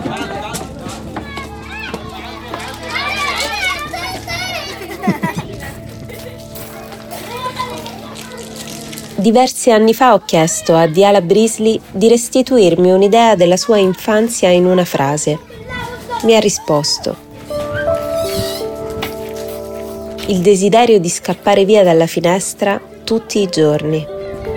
Diversi anni fa ho chiesto a Diala Brisley di restituirmi un'idea della sua infanzia in una frase. Mi ha risposto: il desiderio di scappare via dalla finestra tutti i giorni.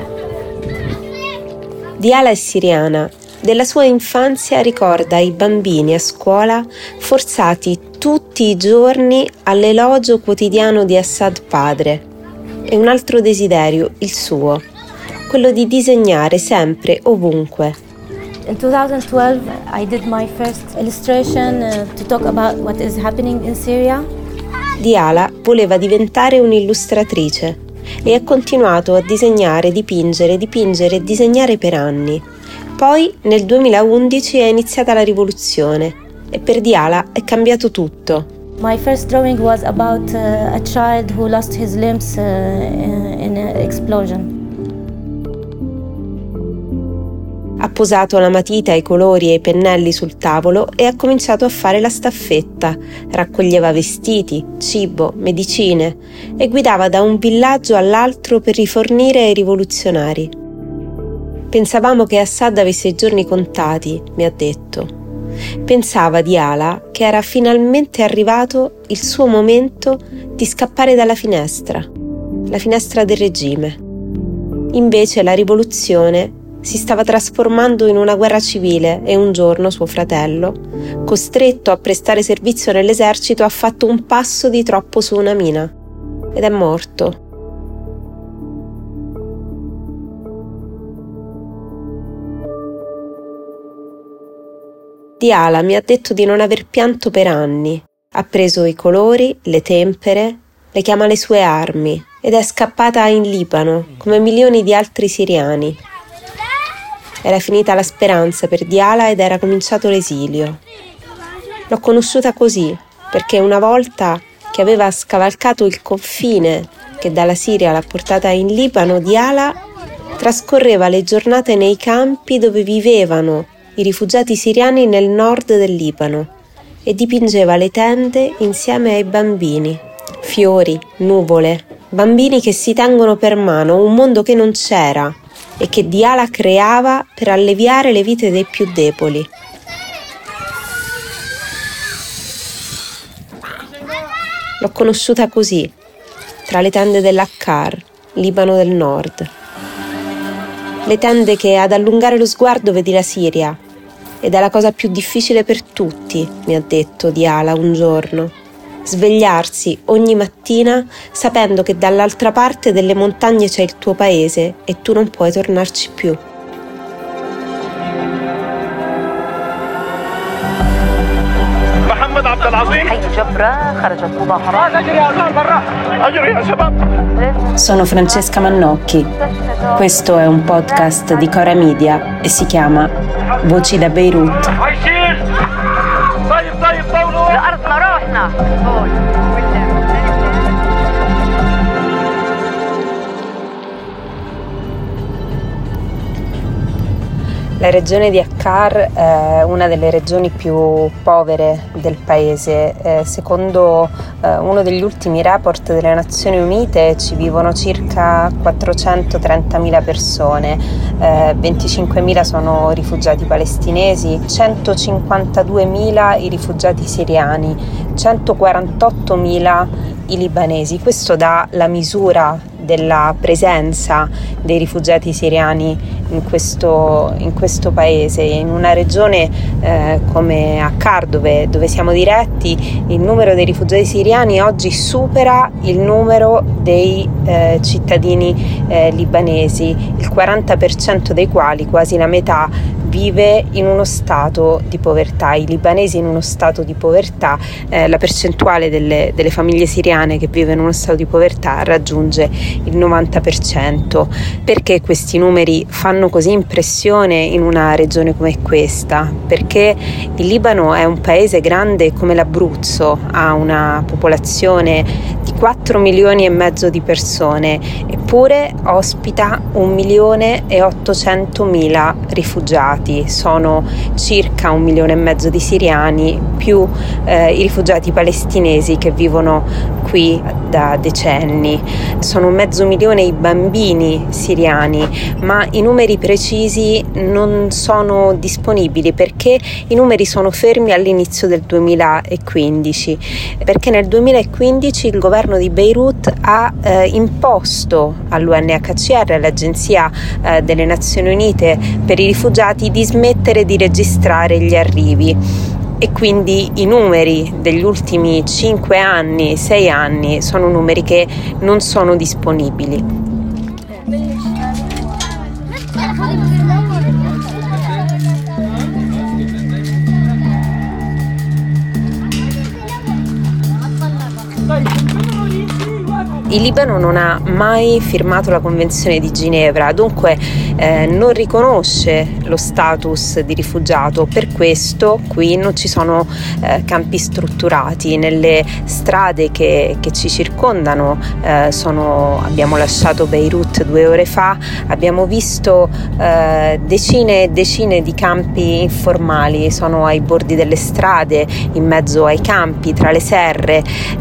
Diala è siriana. Della sua infanzia ricorda i bambini a scuola forzati tutti i giorni all'elogio quotidiano di Assad padre. E un altro desiderio, il suo, quello di disegnare sempre, ovunque. In 2012 I did my first illustration to talk about what is happening in Syria. Diala voleva diventare un'illustratrice e ha continuato a disegnare, dipingere e disegnare per anni. Poi nel 2011 è iniziata la rivoluzione e per Diala è cambiato tutto. My first drawing was about a child who lost his limbs in an explosion. Ha posato la matita, i colori e i pennelli sul tavolo e ha cominciato a fare la staffetta. Raccoglieva vestiti, cibo, medicine e guidava da un villaggio all'altro per rifornire ai rivoluzionari. Pensavamo che Assad avesse i giorni contati, mi ha detto. Pensava Diala che era finalmente arrivato il suo momento di scappare dalla finestra, la finestra del regime. Invece la rivoluzione si stava trasformando in una guerra civile e un giorno suo fratello, costretto a prestare servizio nell'esercito, ha fatto un passo di troppo su una mina ed è morto. Diala mi ha detto di non aver pianto per anni. Ha preso i colori, le tempere, le chiama le sue armi ed è scappata in Libano come milioni di altri siriani. Era finita la speranza per Diala ed era cominciato l'esilio. L'ho conosciuta così, perché una volta che aveva scavalcato il confine che dalla Siria l'ha portata in Libano, Diala trascorreva le giornate nei campi dove vivevano i rifugiati siriani nel nord del Libano e dipingeva le tende insieme ai bambini. Fiori, nuvole, bambini che si tengono per mano, un mondo che non c'era e che Diala creava per alleviare le vite dei più deboli. L'ho conosciuta così, tra le tende dell'Akkar, Libano del Nord. Le tende che ad allungare lo sguardo vedi la Siria. Ed è la cosa più difficile per tutti, mi ha detto Diala un giorno. Svegliarsi ogni mattina sapendo che dall'altra parte delle montagne c'è il tuo paese e tu non puoi tornarci più. Sono Francesca Mannocchi. Questo è un podcast di Cora Media e si chiama Voci da Beirut. La regione di Akkar è una delle regioni più povere del paese. Secondo uno degli ultimi report delle Nazioni Unite ci vivono circa 430.000 persone, 25.000 sono rifugiati palestinesi, 152.000 i rifugiati siriani, 148.000 i libanesi. Questo dà la misura della presenza dei rifugiati siriani in questo paese. In una regione come Akkar, dove siamo diretti, il numero dei rifugiati siriani oggi supera il numero dei cittadini libanesi, il 40% dei quali, quasi la metà, vive in uno stato di povertà. I libanesi in uno stato di povertà, la percentuale delle famiglie siriane che vive in uno stato di povertà raggiunge il 90%. Perché questi numeri fanno così impressione in una regione come questa? Perché il Libano è un paese grande come l'Abruzzo, ha una popolazione di 4 milioni e mezzo di persone, eppure ospita 1.800.000 rifugiati. Sono circa 1,5 milioni di siriani più i rifugiati palestinesi che vivono qui da decenni. Sono 500.000 i bambini siriani, ma i numeri precisi non sono disponibili perché i numeri sono fermi all'inizio del 2015, perché nel 2015 il governo di Beirut ha imposto all'UNHCR, l'Agenzia delle Nazioni Unite per i rifugiati, di smettere di registrare gli arrivi. E quindi i numeri degli ultimi 5 anni, 6 anni sono numeri che non sono disponibili. Il Libano non ha mai firmato la Convenzione di Ginevra, dunque non riconosce lo status di rifugiato. Per questo qui non ci sono campi strutturati. Nelle strade che ci circondano, abbiamo lasciato Beirut 2 ore fa, abbiamo visto decine e decine di campi informali. Sono ai bordi delle strade, in mezzo ai campi, tra le serre.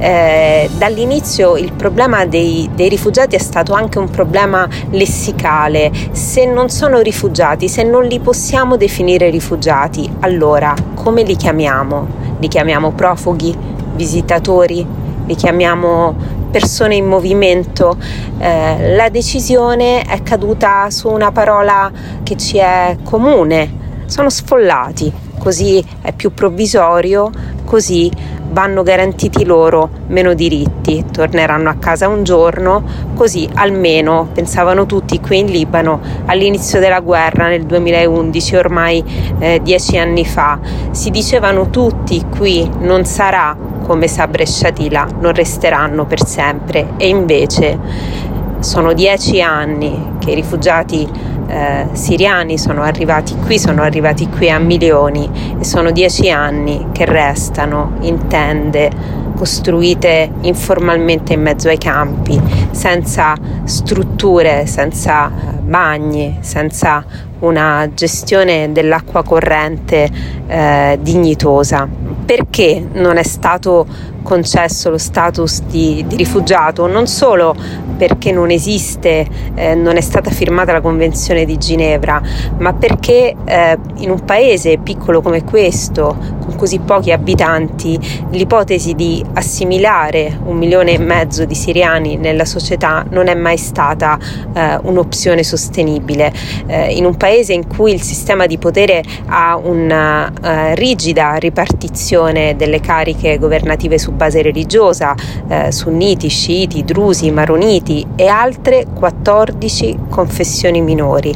Dall'inizio il problema dei rifugiati è stato anche un problema lessicale. Se non sono rifugiati, se non li possiamo definire rifugiati, allora come li chiamiamo? Li chiamiamo profughi, visitatori, li chiamiamo persone in movimento? La decisione è caduta su una parola che ci è comune: sono sfollati, così è più provvisorio, così vanno garantiti loro meno diritti, torneranno a casa un giorno, così almeno, pensavano tutti qui in Libano all'inizio della guerra nel 2011, ormai 10 anni fa. Si dicevano tutti qui: non sarà come Sabra e Shatila, non resteranno per sempre. E invece sono 10 anni che i rifugiati siriani sono arrivati qui a milioni, e sono 10 anni che restano in tende costruite informalmente in mezzo ai campi, senza strutture, senza bagni, senza una gestione dell'acqua corrente dignitosa. Perché non è stato concesso lo status di rifugiato? Non solo perché non esiste, non è stata firmata la Convenzione di Ginevra, ma perché in un paese piccolo come questo, con così pochi abitanti, l'ipotesi di assimilare 1,5 milioni di siriani nella società non è mai stata un'opzione sostenibile. In un paese in cui il sistema di potere ha una rigida ripartizione delle cariche governative su base religiosa, sunniti, sciiti, drusi, maroniti e altre 14 confessioni minori,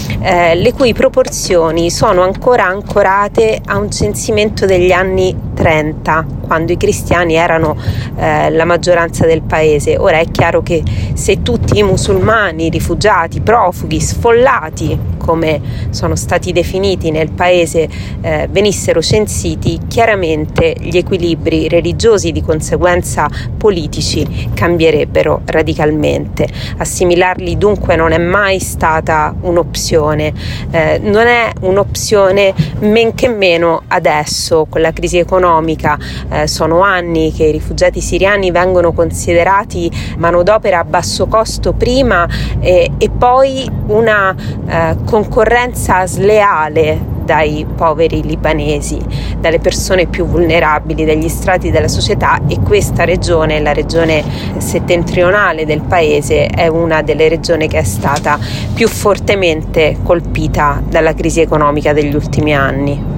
le cui proporzioni sono ancora ancorate a un censimento degli anni 30, quando i cristiani erano la maggioranza del paese. Ora è chiaro che se tutti i musulmani, rifugiati, profughi, sfollati, come sono stati definiti nel paese, venissero censiti, chiaramente gli equilibri religiosi, di conseguenza politici, cambierebbero radicalmente. Assimilarli dunque non è mai stata un'opzione, non è un'opzione men che meno adesso con la crisi economica. Sono anni che i rifugiati siriani vengono considerati manodopera a basso costo prima e poi una concorrenza sleale dai poveri libanesi, dalle persone più vulnerabili, dagli strati della società. E questa regione, la regione settentrionale del paese, è una delle regioni che è stata più fortemente colpita dalla crisi economica degli ultimi anni.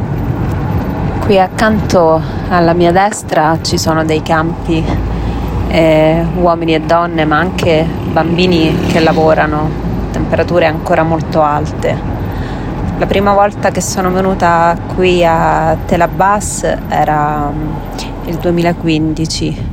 Qui accanto alla mia destra ci sono dei campi, uomini e donne, ma anche bambini che lavorano, temperature ancora molto alte. La prima volta che sono venuta qui a Tel Abbas era il 2015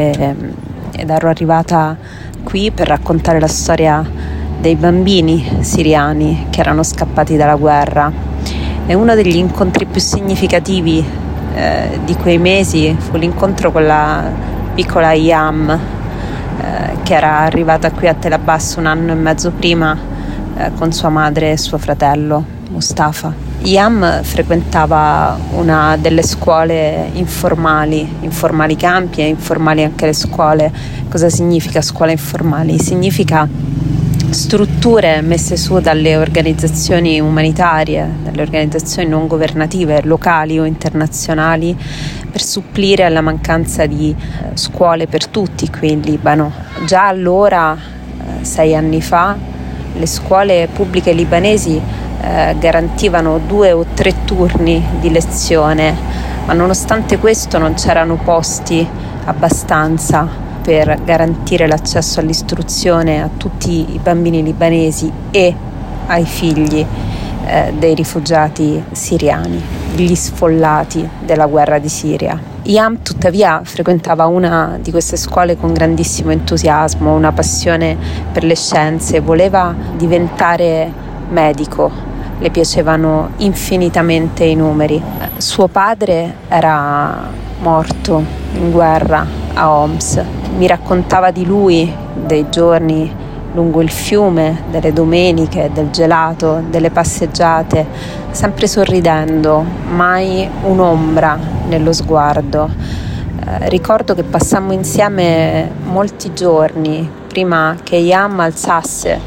ed ero arrivata qui per raccontare la storia dei bambini siriani che erano scappati dalla guerra. E uno degli incontri più significativi di quei mesi fu l'incontro con la piccola Ayam, che era arrivata qui a Tel Abbas 1 anno e mezzo prima con sua madre e suo fratello Mustafa. Yam frequentava una delle scuole informali campi e informali anche le scuole. Cosa significa scuole informali? Significa strutture messe su dalle organizzazioni umanitarie, dalle organizzazioni non governative, locali o internazionali, per supplire alla mancanza di scuole per tutti qui in Libano. Già allora, 6 anni fa, le scuole pubbliche libanesi garantivano 2 o 3 turni di lezione, ma nonostante questo non c'erano posti abbastanza per garantire l'accesso all'istruzione a tutti i bambini libanesi e ai figli dei rifugiati siriani, gli sfollati della guerra di Siria. Yam tuttavia frequentava una di queste scuole con grandissimo entusiasmo, una passione per le scienze, voleva diventare medico. Le piacevano infinitamente i numeri. Suo padre era morto in guerra a Homs. Mi raccontava di lui, dei giorni lungo il fiume, delle domeniche, del gelato, delle passeggiate, sempre sorridendo, mai un'ombra nello sguardo. Ricordo che passammo insieme molti giorni prima che Yam alzasse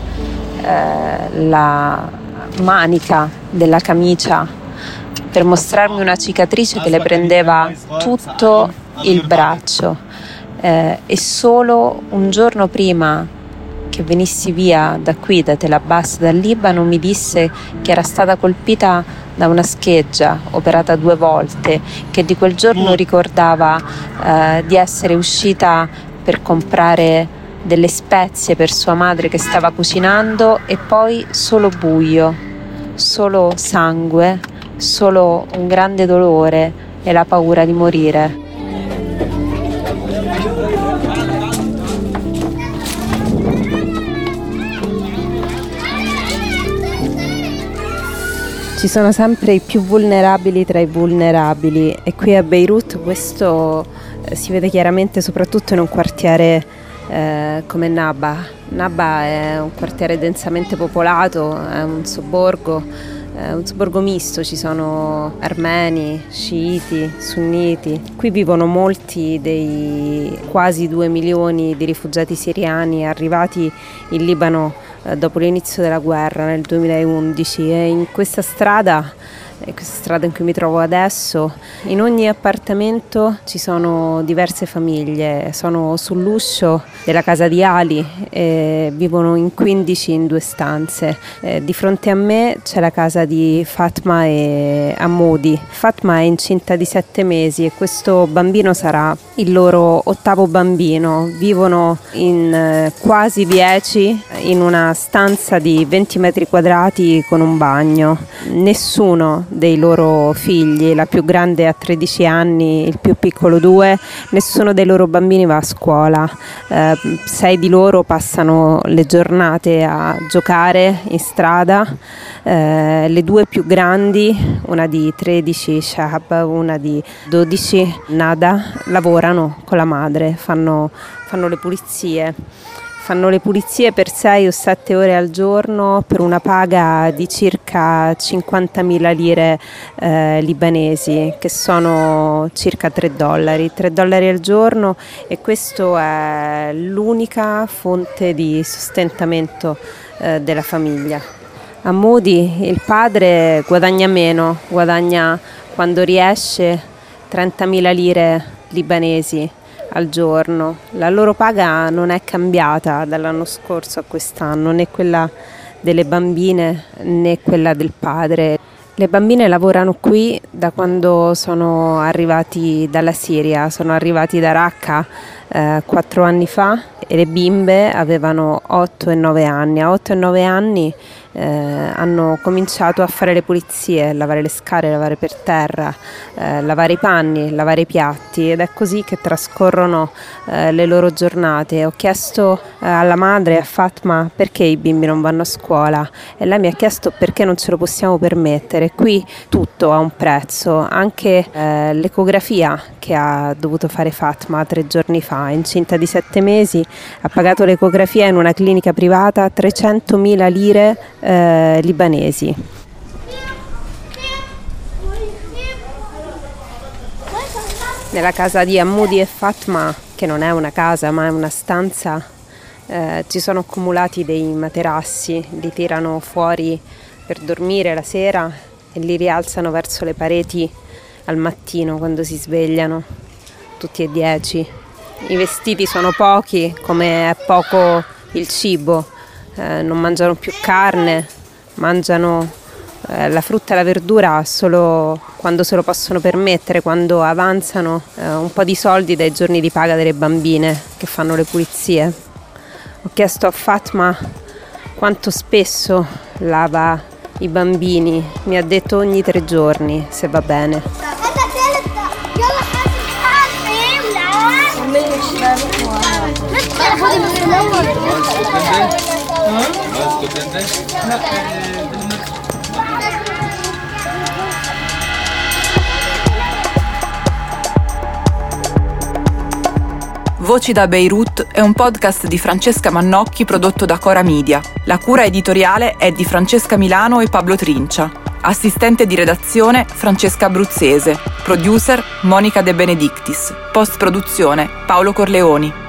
la manica della camicia per mostrarmi una cicatrice che le prendeva tutto il braccio, e solo un giorno prima che venissi via da qui, da Tel Abbas, dal Libano, mi disse che era stata colpita da una scheggia operata 2 volte, che di quel giorno ricordava di essere uscita per comprare delle spezie per sua madre che stava cucinando, e poi solo buio, solo sangue, solo un grande dolore e la paura di morire. Ci sono sempre i più vulnerabili tra i vulnerabili, e qui a Beirut questo si vede chiaramente soprattutto in un quartiere come Naba. Naba è un quartiere densamente popolato, è un sobborgo misto, ci sono armeni, sciiti, sunniti. Qui vivono molti dei quasi 2 milioni di rifugiati siriani arrivati in Libano dopo l'inizio della guerra nel 2011, e in questa strada in cui mi trovo adesso, in ogni appartamento ci sono diverse famiglie. Sono sull'uscio della casa di Ali e vivono in 15 in 2 stanze. Di fronte a me c'è la casa di Fatma e Amoudi. Fatma è incinta di 7 mesi e questo bambino sarà il loro 8º bambino. Vivono in quasi 10 in una stanza di 20 metri quadrati con un bagno. Nessuno dei loro figli, la più grande ha 13 anni, il più piccolo 2, nessuno dei loro bambini va a scuola. 6 di loro passano le giornate a giocare in strada. Le 2 più grandi, una di 13, Shahab, una di 12, Nada, lavorano con la madre, fanno le pulizie. Fanno le pulizie per 6 o 7 ore al giorno per una paga di circa 50.000 lire libanesi, che sono circa $3. $3 al giorno, e questo è l'unica fonte di sostentamento della famiglia. A Moody il padre guadagna meno, guadagna quando riesce 30.000 lire libanesi al giorno. La loro paga non è cambiata dall'anno scorso a quest'anno, né quella delle bambine né quella del padre. Le bambine lavorano qui da quando sono arrivati dalla Siria, sono arrivati da Raqqa 4 anni fa, e le bimbe avevano 8 e 9 anni. A 8 e 9 anni hanno cominciato a fare le pulizie, lavare le scale, lavare per terra, lavare i panni, lavare i piatti, ed è così che trascorrono le loro giornate. Ho chiesto alla madre, a Fatma, perché i bimbi non vanno a scuola e lei mi ha chiesto perché non ce lo possiamo permettere. Qui tutto ha un prezzo, anche l'ecografia che ha dovuto fare Fatma 3 giorni fa, incinta di 7 mesi, ha pagato l'ecografia in una clinica privata 300.000 lire libanesi. Nella casa di Hamoudi e Fatma, che non è una casa ma è una stanza, ci sono accumulati dei materassi, li tirano fuori per dormire la sera e li rialzano verso le pareti al mattino quando si svegliano, tutti e 10. I vestiti sono pochi, come è poco il cibo, non mangiano più carne, mangiano la frutta e la verdura solo quando se lo possono permettere, quando avanzano un po' di soldi dai giorni di paga delle bambine che fanno le pulizie. Ho chiesto a Fatma quanto spesso lava i bambini, mi ha detto ogni 3 giorni, se va bene. Voci da Beirut è un podcast di Francesca Mannocchi prodotto da Cora Media. La cura editoriale è di Francesca Milano e Pablo Trincia. Assistente di redazione Francesca Abruzzese. Producer Monica De Benedictis. Post produzione Paolo Corleoni.